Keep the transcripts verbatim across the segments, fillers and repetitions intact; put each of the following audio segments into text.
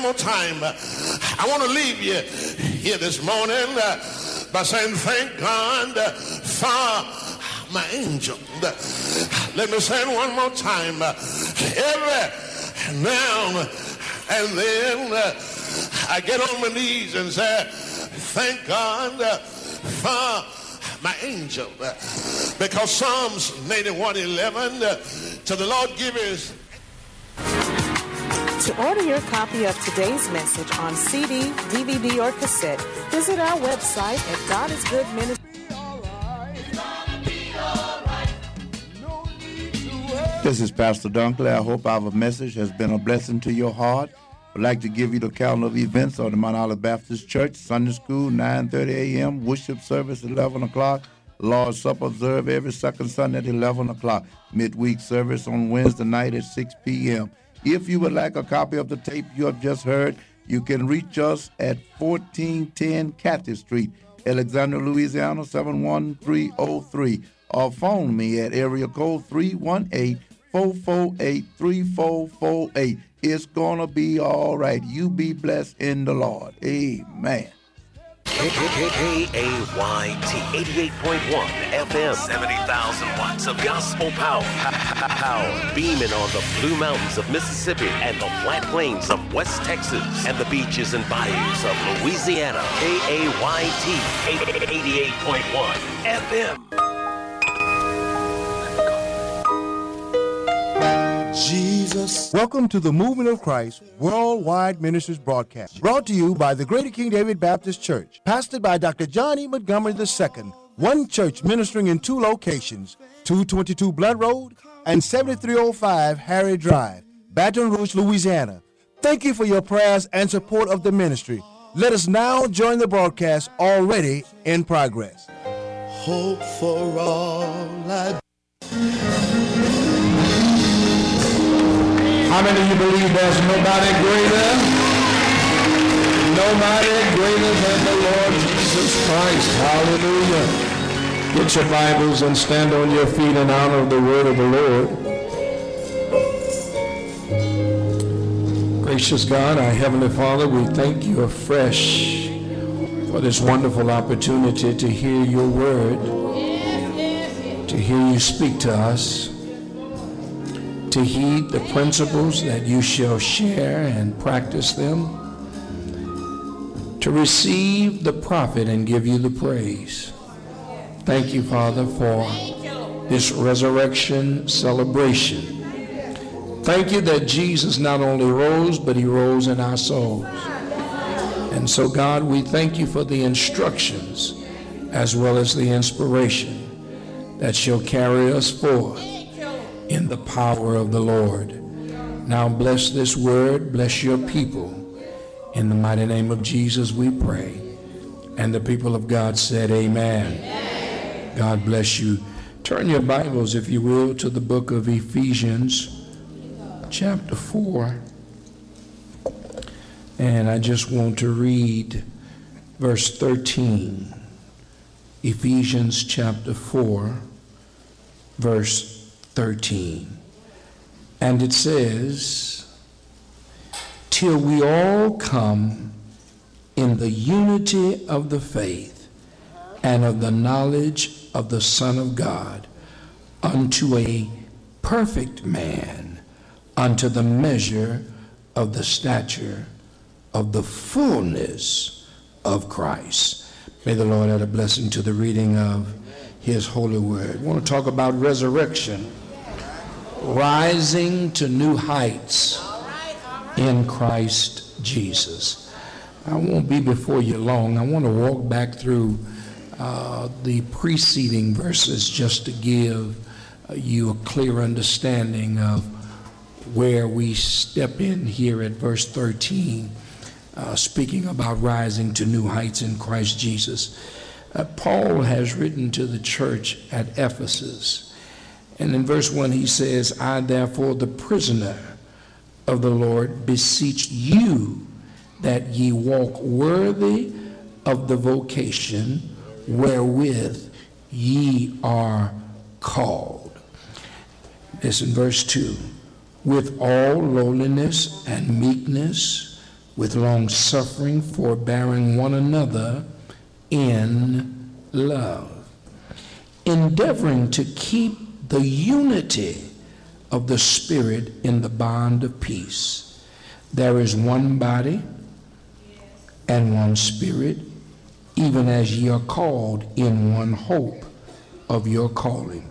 more time. I want to leave you here this morning uh, by saying thank God uh, for my angel. Let me say it one more time. Every now and then uh, I get on my knees and say thank God uh, for my angel. Because Psalms ninety-one eleven, uh, to the Lord give his. To order your copy of today's message on C D, D V D, or cassette, visit our website at God is Good Ministry. This is Pastor Dunkley. I hope our message has been a blessing to your heart. I'd like to give you the calendar of events of the Mount Olive Baptist Church. Sunday school, nine thirty a.m., worship service, eleven o'clock. Lord's Supper observed every second Sunday at eleven o'clock. Midweek service on Wednesday night at six p.m. If you would like a copy of the tape you have just heard, you can reach us at fourteen ten Cathy Street, Alexandria, Louisiana, seven one three oh three, or phone me at area code three one eight, four four eight, three four four eight. It's going to be all right. You be blessed in the Lord. Amen. K A Y T eighty-eight point one F M, seventy thousand watts of gospel power. Power beaming on the Blue Mountains of Mississippi and the flat plains of West Texas and the beaches and bayous of Louisiana. K A Y T eighty-eight point one F M. Jesus. Welcome to the Movement of Christ Worldwide Ministries broadcast, brought to you by the Greater King David Baptist Church, pastored by Doctor John E. Montgomery the Second, one church ministering in two locations, two twenty-two Blood Road and seventy-three oh five Harry Drive, Baton Rouge, Louisiana. Thank you for your prayers and support of the ministry. Let us now join the broadcast already in progress. Hope for all I How many of you believe there's nobody greater? Nobody greater than the Lord Jesus Christ. Hallelujah. Get your Bibles and stand on your feet in honor of the word of the Lord. Gracious God, our Heavenly Father, we thank you afresh for this wonderful opportunity to hear your word, to hear you speak to us, to heed the principles that you shall share and practice them, to receive the prophet and give you the praise. Thank you, Father, for this resurrection celebration. Thank you that Jesus not only rose, but he rose in our souls. And so, God, we thank you for the instructions as well as the inspiration that shall carry us forth in the power of the Lord. Now bless this word, bless your people. In the mighty name of Jesus we pray. And the people of God said amen. Amen. God bless you. Turn your Bibles, if you will, to the book of Ephesians, chapter four. And I just want to read verse thirteen. Ephesians chapter four, verse thirteen. And it says, till we all come in the unity of the faith and of the knowledge of the Son of God, unto a perfect man, unto the measure of the stature of the fullness of Christ. May the Lord add a blessing to the reading of his holy word. I want to talk about resurrection. Rising to new heights in Christ Jesus. I won't be before you long. I want to walk back through uh, the preceding verses just to give uh, you a clear understanding of where we step in here at verse thirteen, uh, speaking about rising to new heights in Christ Jesus. Uh, Paul has written to the church at Ephesus. And in verse one he says, I therefore, the prisoner of the Lord, beseech you that ye walk worthy of the vocation wherewith ye are called. This in verse two. With all lowliness and meekness, with long suffering, forbearing one another in love, endeavoring to keep the unity of the Spirit in the bond of peace. There is one body and one Spirit, even as ye are called in one hope of your calling.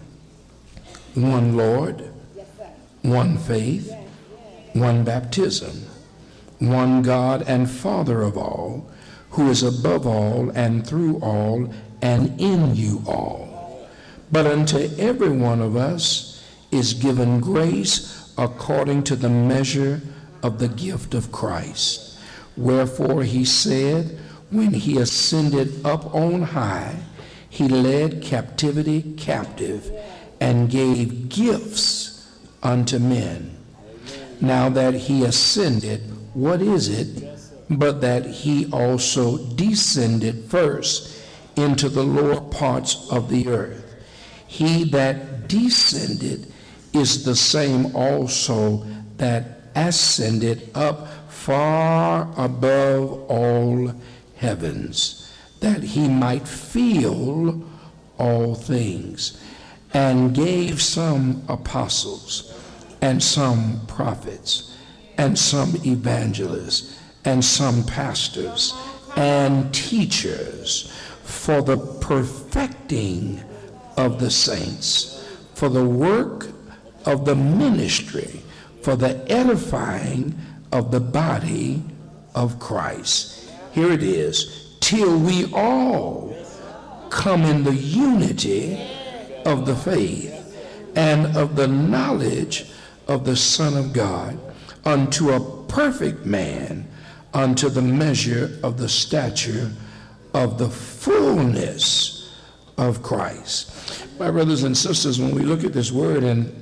One Lord, one faith, one baptism, one God and Father of all, who is above all and through all and in you all. But unto every one of us is given grace according to the measure of the gift of Christ. Wherefore he said, when he ascended up on high, he led captivity captive and gave gifts unto men. Now that he ascended, what is it but that he also descended first into the lower parts of the earth? He that descended is the same also that ascended up far above all heavens, that he might fill all things, and gave some apostles, and some prophets, and some evangelists, and some pastors, and teachers, for the perfecting of the saints, for the work of the ministry, for the edifying of the body of Christ. Here it is, till we all come in the unity of the faith and of the knowledge of the Son of God, unto a perfect man, unto the measure of the stature of the fullness of Christ. My brothers and sisters, when we look at this word and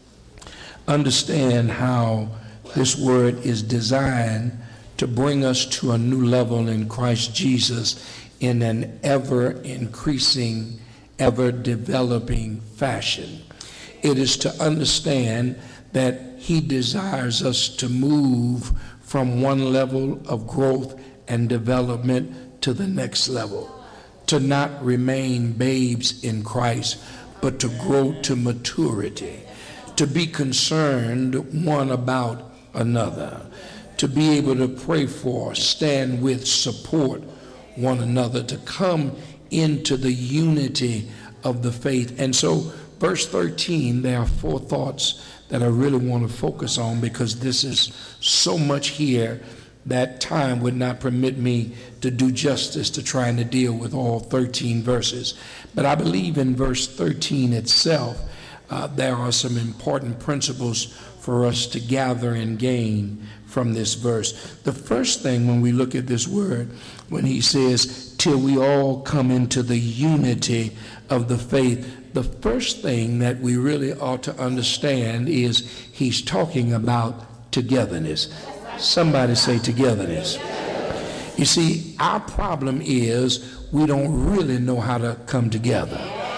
understand how this word is designed to bring us to a new level in Christ Jesus in an ever increasing, ever developing fashion, it is to understand that he desires us to move from one level of growth and development to the next level, to not remain babes in Christ, but to grow to maturity, to be concerned one about another, to be able to pray for, stand with, support one another, to come into the unity of the faith. And so verse thirteen, there are four thoughts that I really want to focus on, because this is so much here that time would not permit me to do justice to trying to deal with all thirteen verses. But I believe in verse thirteen itself, uh, there are some important principles for us to gather and gain from this verse. The first thing when we look at this word, when he says, till we all come into the unity of the faith, the first thing that we really ought to understand is he's talking about togetherness. Somebody say togetherness. You see, our problem is we don't really know how to come together.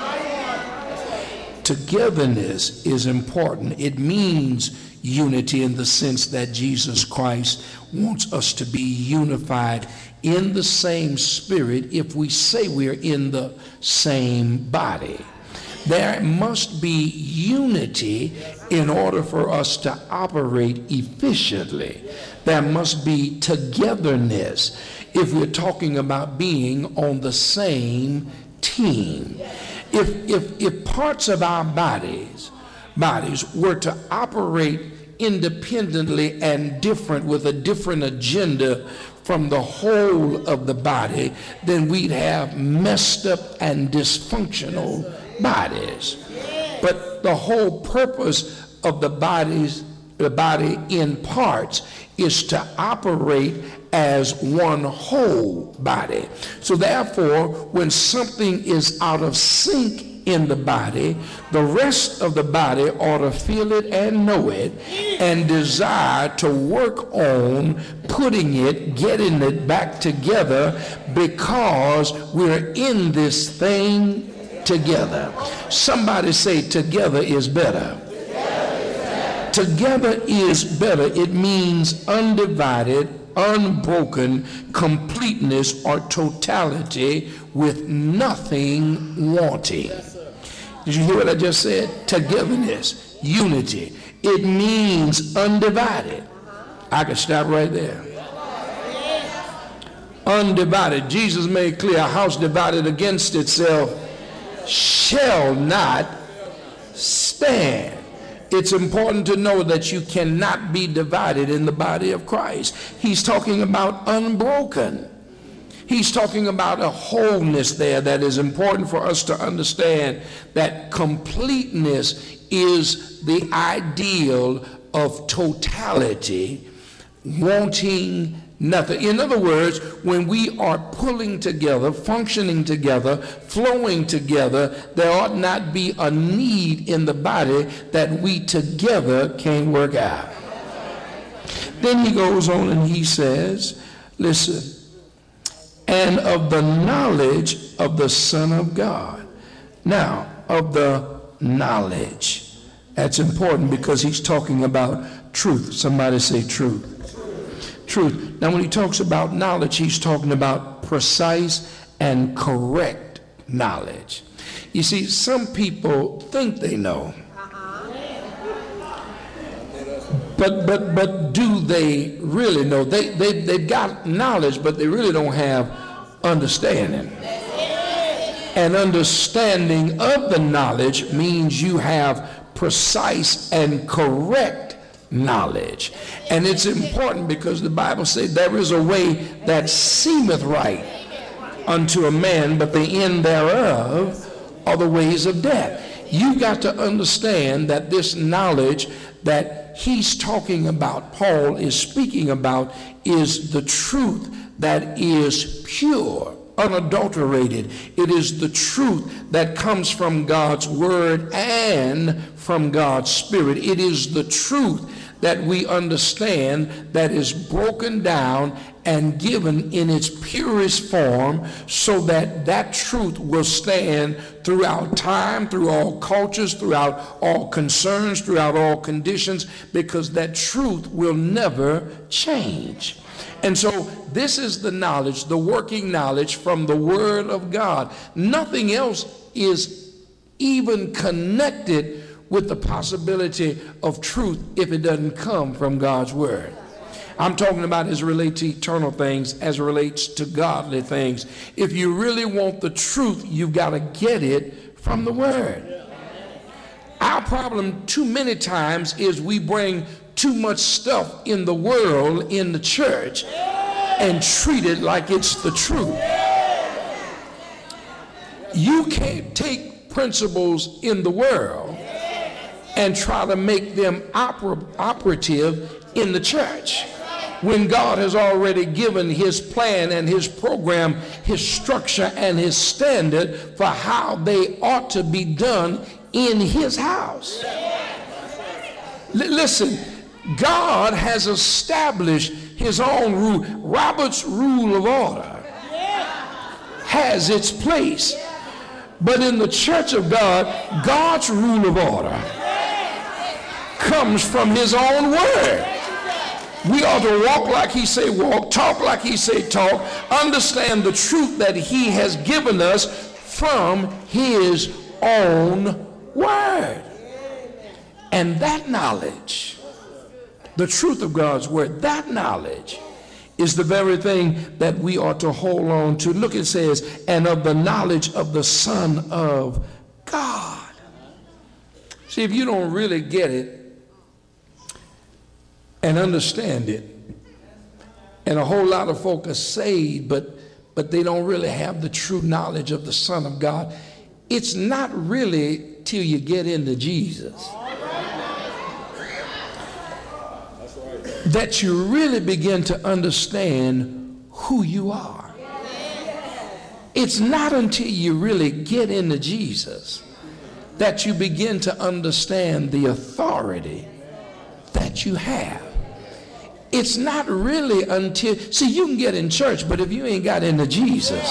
Togetherness is important. It means unity in the sense that Jesus Christ wants us to be unified in the same spirit if we say we're in the same body. There must be unity in order for us to operate efficiently. There must be togetherness if we're talking about being on the same team. If, if, if parts of our bodies, bodies were to operate independently and different with a different agenda from the whole of the body, then we'd have messed up and dysfunctional bodies. But the whole purpose of the bodies, the body in parts, is to operate as one whole body. So therefore, when something is out of sync in the body, the rest of the body ought to feel it and know it and desire to work on putting it, getting it back together, because we're in this thing together. Somebody say together is better. Together is better. It means undivided, unbroken completeness or totality with nothing wanting. Did you hear what I just said? Togetherness, unity. It means undivided. I can stop right there. Undivided. Jesus made clear, a house divided against itself shall not stand. It's important to know that you cannot be divided in the body of Christ. He's talking about unbroken. He's talking about a wholeness there that is important for us to understand, that completeness is the ideal of totality, wanting nothing. In other words, when we are pulling together, functioning together, flowing together, there ought not be a need in the body that we together can't work out. Then he goes on and he says, listen, and of the knowledge of the Son of God. Now, of the knowledge. That's important because he's talking about truth. Somebody say truth. Truth. Now, when he talks about knowledge, he's talking about precise and correct knowledge. You see, some people think they know. But but but do they really know? They, they, they've got knowledge, but they really don't have understanding. And understanding of the knowledge means you have precise and correct knowledge. And it's important because the Bible says there is a way that seemeth right unto a man, but the end thereof are the ways of death. You got to understand that this knowledge that he's talking about, Paul is speaking about, is the truth that is pure, unadulterated. It is the truth that comes from God's word and from God's spirit. It is the truth that we understand that is broken down and given in its purest form, so that that truth will stand throughout time, through all cultures, throughout all concerns, throughout all conditions, because that truth will never change. And so this is the knowledge, the working knowledge from the Word of God. Nothing else is even connected with the possibility of truth if it doesn't come from God's Word. I'm talking about as it relates to eternal things, as it relates to godly things. If you really want the truth, you've got to get it from the Word. Our problem too many times is we bring too much stuff in the world in the church and treat it like it's the truth. You can't take principles in the world and try to make them oper- operative in the church, when God has already given his plan and his program, his structure and his standard for how they ought to be done in his house. L- listen, God has established his own rule. Robert's rule of order has its place. But in the church of God, God's rule of order comes from his own word. We ought to walk like he say walk, talk like he say talk, understand the truth that he has given us from his own word. And that knowledge, the truth of God's word, that knowledge is the very thing that we ought to hold on to. Look, it says, and of the knowledge of the Son of God. See, if you don't really get it and understand it, and a whole lot of folk are saved, but but they don't really have the true knowledge of the Son of God, it's not really till you get into Jesus that you really begin to understand who you are. It's not until you really get into Jesus that you begin to understand the authority that you have. It's not really until, see, you can get in church, but if you ain't got into Jesus,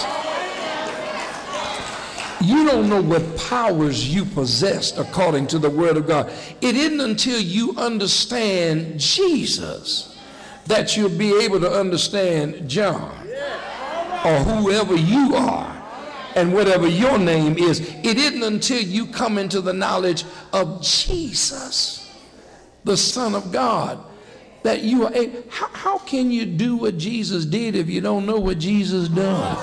you don't know what powers you possess according to the word of God. It isn't until you understand Jesus that you'll be able to understand John or whoever you are and whatever your name is. It isn't until you come into the knowledge of Jesus, the Son of God, that you are able. How, how can you do what Jesus did if you don't know what Jesus done?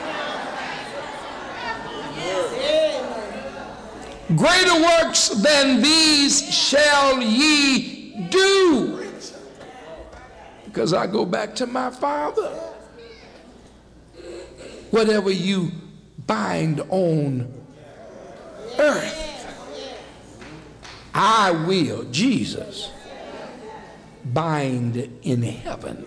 Greater works than these shall ye do, because I go back to my Father. Whatever you bind on earth, I will, Jesus, bind in heaven.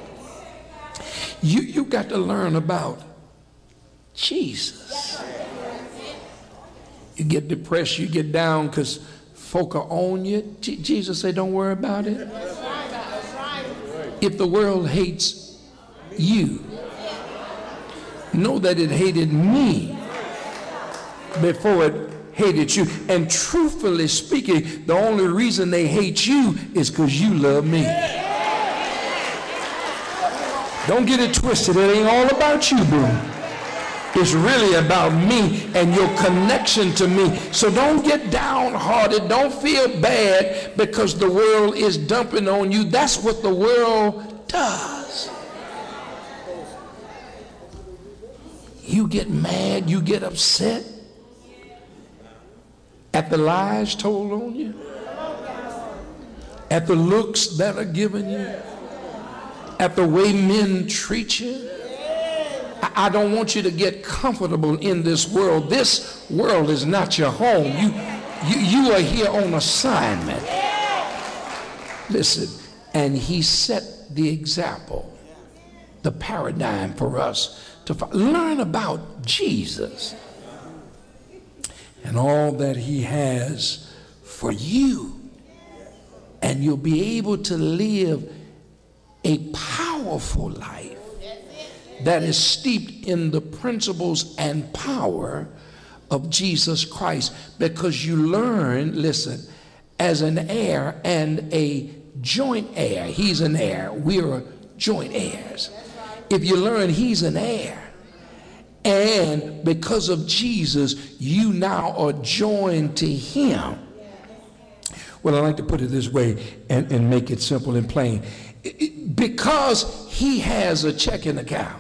You, you got to learn about Jesus. You get depressed, you get down because folk are on you. J- Jesus said, don't worry about it. If the world hates you, know that it hated me before it hated you. And truthfully speaking, the only reason they hate you is because you love me. Don't get it twisted. It ain't all about you, boo. It's really about me and your connection to me. So don't get downhearted. Don't feel bad because the world is dumping on you. That's what the world does. You get mad, you get upset at the lies told on you, at the looks that are given you, at the way men treat you. I don't want you to get comfortable in this world. This world is not your home. You, you, you are here on assignment. Listen, and he set the example, the paradigm for us to learn about Jesus and all that he has for you. And you'll be able to live a powerful life that is steeped in the principles and power of Jesus Christ, because you learn, listen, as an heir and a joint heir. He's an heir. We're joint heirs. If you learn he's an heir, and because of Jesus, you now are joined to him. Well, I like to put it this way and, and make it simple and plain. Because he has a checking account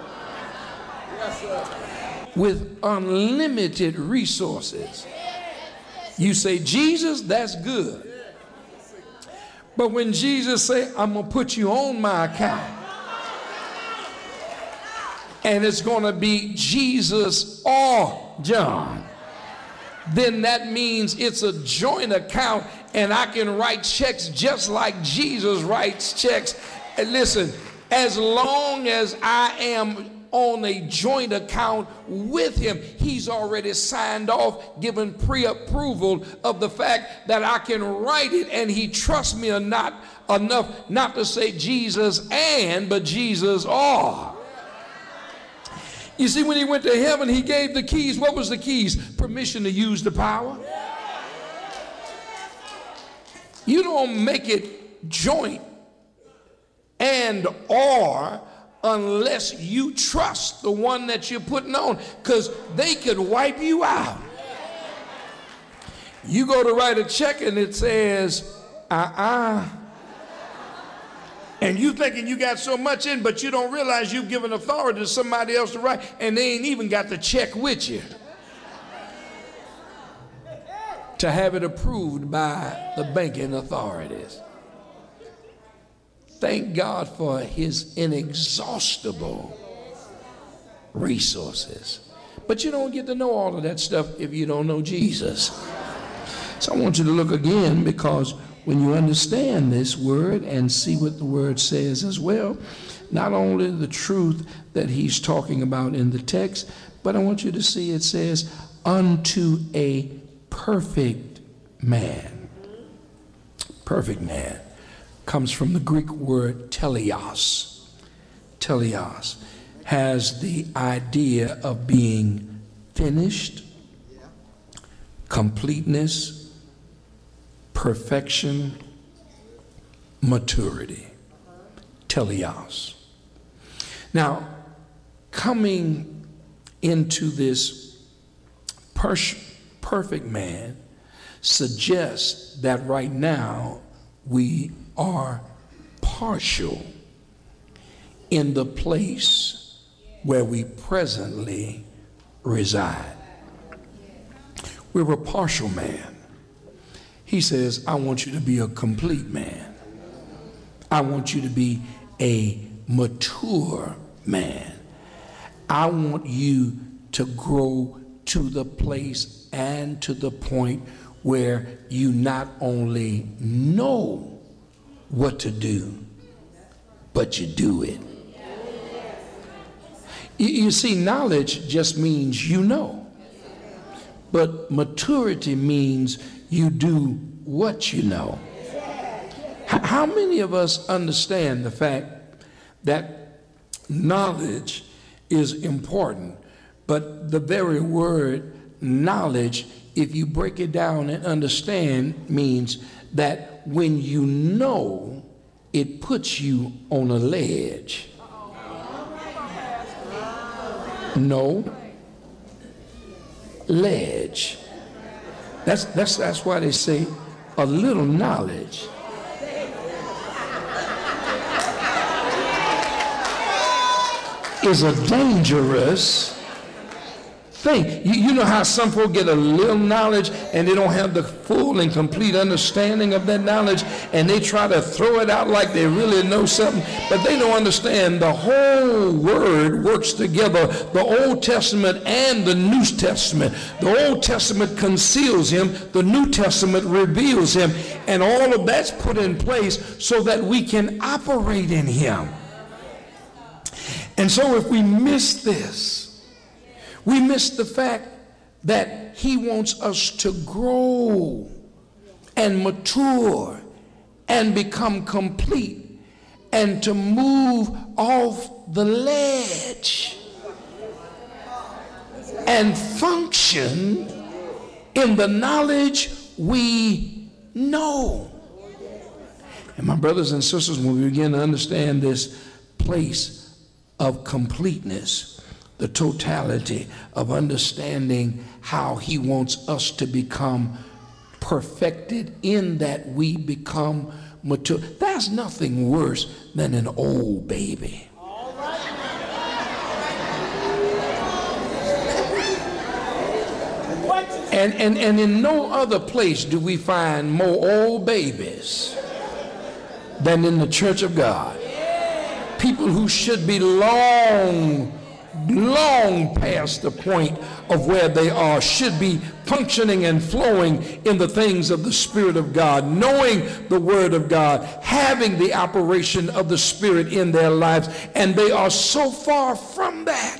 with unlimited resources. You say, Jesus, that's good. But when Jesus say, I'm going to put you on my account, and it's going to be Jesus or John, then that means it's a joint account, and I can write checks just like Jesus writes checks. And listen, as long as I am on a joint account with him, he's already signed off, given pre-approval of the fact that I can write it, and he trusts me or not enough not to say Jesus and, but Jesus or. You see, when he went to heaven, he gave the keys. What was the keys? Permission to use the power. You don't make it joint and or unless you trust the one that you're putting on, because they could wipe you out. You go to write a check and it says, uh-uh. And you thinking you got so much in, but you don't realize you've given authority to somebody else to write, and they ain't even got the check with you to have it approved by the banking authorities. Thank God for his inexhaustible resources. But you don't get to know all of that stuff if you don't know Jesus. So I want you to look again, because when you understand this word and see what the word says as well, not only the truth that he's talking about in the text, but I want you to see it says, unto a perfect man. Perfect man comes from the Greek word teleos. Teleos has the idea of being finished, completeness, perfection, maturity. teleos. Now, coming into this per- perfect man suggests that right now we are partial in the place where we presently reside. We're a partial man. He says, I want you to be a complete man. I want you to be a mature man. I want you to grow to the place and to the point where you not only know what to do, but you do it. You, you see, knowledge just means you know, but maturity means you do what you know. H- how many of us understand the fact that knowledge is important, but the very word knowledge, if you break it down and understand, means that when you know, it puts you on a ledge. No, ledge. That's that's that's why they say a little knowledge is a dangerous thing. You, you know how some people get a little knowledge and they don't have the full and complete understanding of that knowledge, and they try to throw it out like they really know something, but they don't understand the whole word works together, the Old Testament and the New Testament. The Old Testament conceals him, the New Testament reveals him, and all of that's put in place so that we can operate in him. And so if we miss this, we miss the fact that he wants us to grow and mature and become complete and to move off the ledge and function in the knowledge we know. And my brothers and sisters, when we begin to understand this place of completeness, the totality of understanding how he wants us to become perfected in that we become mature. There's nothing worse than an old baby. And, and, and in no other place do we find more old babies than in the church of God. People who should be long, long past the point of where they are, should be functioning and flowing in the things of the Spirit of God, knowing the Word of God, having the operation of the Spirit in their lives, and they are so far from that.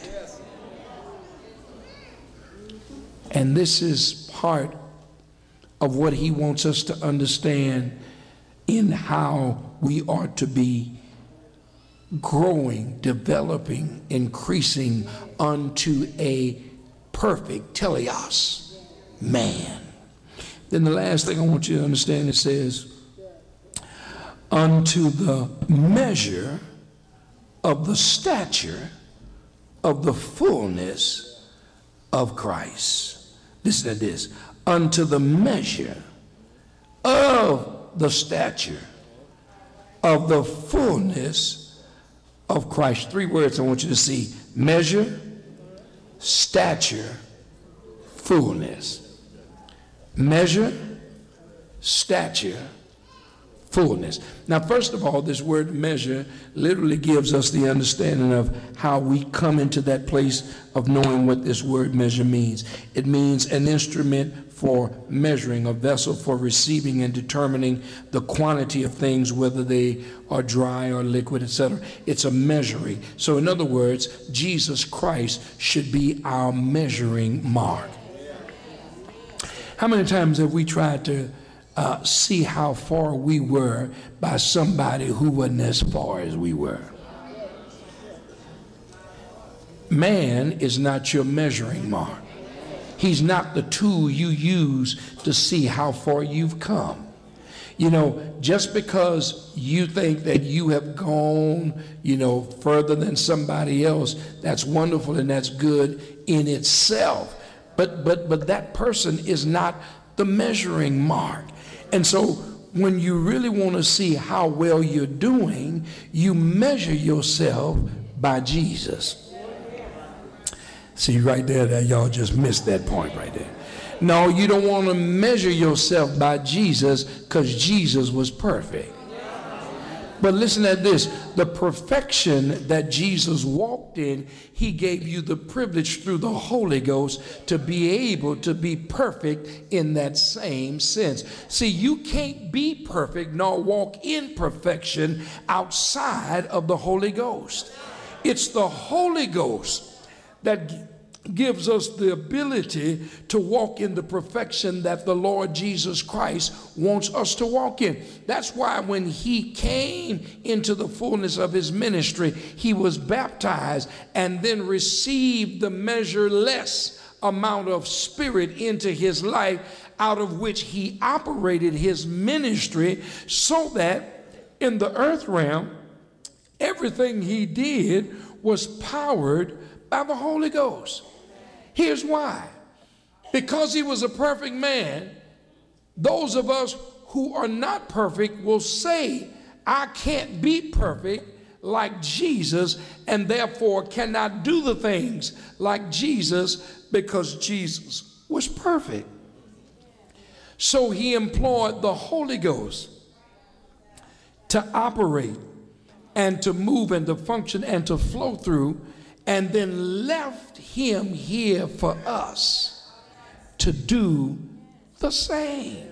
And this is part of what he wants us to understand in how we are to be growing, developing, increasing unto a perfect teleos man. Then the last thing I want you to understand, it says, unto the measure of the stature of the fullness of Christ. Listen to this. Unto the measure of the stature of the fullness of Christ. Three words I want you to see: measure, stature, fullness. Measure, stature, fullness. Now, first of all, this word measure literally gives us the understanding of how we come into that place of knowing what this word measure means. It means an instrument for measuring, a vessel for receiving and determining the quantity of things, whether they are dry or liquid, et cetera. It's a measuring. So in other words, Jesus Christ should be our measuring mark. How many times have we tried to uh, see how far we were by somebody who wasn't as far as we were? Man is not your measuring mark. He's not the tool you use to see how far you've come. You know, just because you think that you have gone, you know, further than somebody else, that's wonderful and that's good in itself. But but but that person is not the measuring mark. And so when you really want to see how well you're doing, you measure yourself by Jesus. See right there, that y'all just missed that point right there. No, you don't want to measure yourself by Jesus, because Jesus was perfect. But listen at this, the perfection that Jesus walked in, he gave you the privilege through the Holy Ghost to be able to be perfect in that same sense. See, you can't be perfect nor walk in perfection outside of the Holy Ghost. It's the Holy Ghost that gives us the ability to walk in the perfection that the Lord Jesus Christ wants us to walk in. That's why when he came into the fullness of his ministry, he was baptized and then received the measureless amount of spirit into his life, out of which he operated his ministry, so that in the earth realm, everything he did was powered by the Holy Ghost. Here's why. Because he was a perfect man, those of us who are not perfect will say, I can't be perfect like Jesus, and therefore cannot do the things like Jesus, because Jesus was perfect. So he employed the Holy Ghost to operate and to move and to function and to flow through, and then left him here for us to do the same.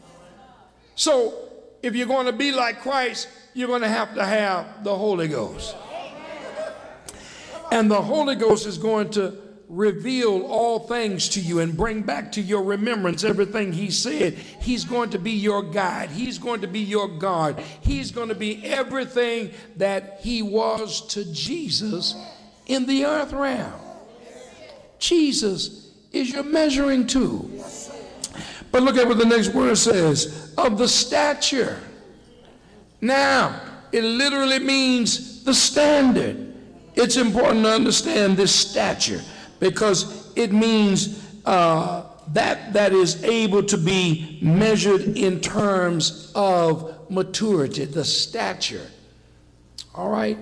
So if you're going to be like Christ, you're going to have to have the Holy Ghost. And the Holy Ghost is going to reveal all things to you and bring back to your remembrance everything he said. He's going to be your guide. He's going to be your guard. He's going to be everything that he was to Jesus in the earth realm. Jesus is your measuring tool. But look at what the next word says, of the stature. Now, it literally means the standard. It's important to understand this stature, because it means uh, that that is able to be measured in terms of maturity, the stature. All right?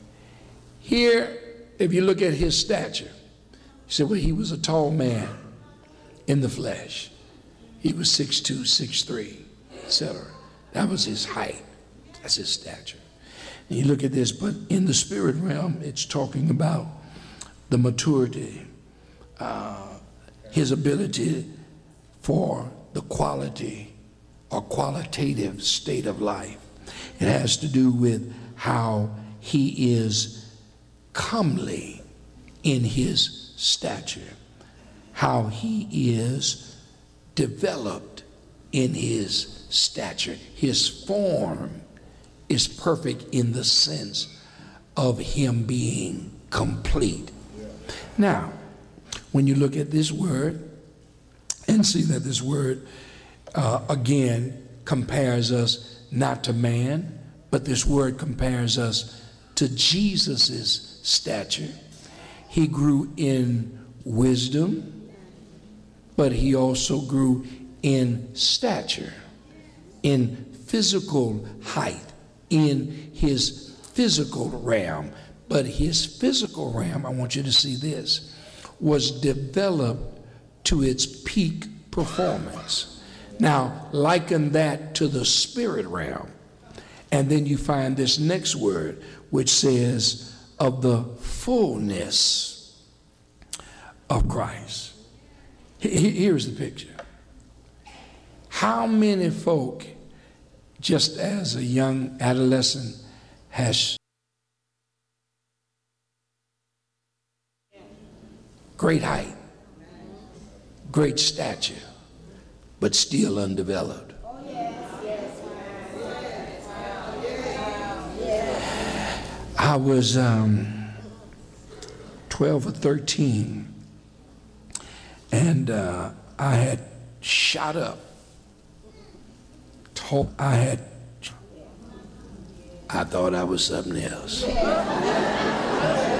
Here, if you look at his stature, you say, well, he was a tall man in the flesh. He was six two, six three, et cetera. That was his height. That's his stature. And you look at this, but in the spirit realm, it's talking about the maturity, uh, his ability for the quality or qualitative state of life. It has to do with how he is comely in his stature, how he is developed in his stature. His form is perfect in the sense of him being complete. Now, when you look at this word and see that this word uh, again compares us not to man, but this word compares us to Jesus's stature. He grew in wisdom, but he also grew in stature, in physical height, in his physical realm. But his physical realm, I want you to see this, was developed to its peak performance. Now, liken that to the spirit realm. And then you find this next word, which says, of the fullness of Christ. Here's the picture. How many folk, just as a young adolescent, has great height, great stature, but still undeveloped? I was um, twelve or thirteen, and uh, I had shot up hope I had, I thought I was something else.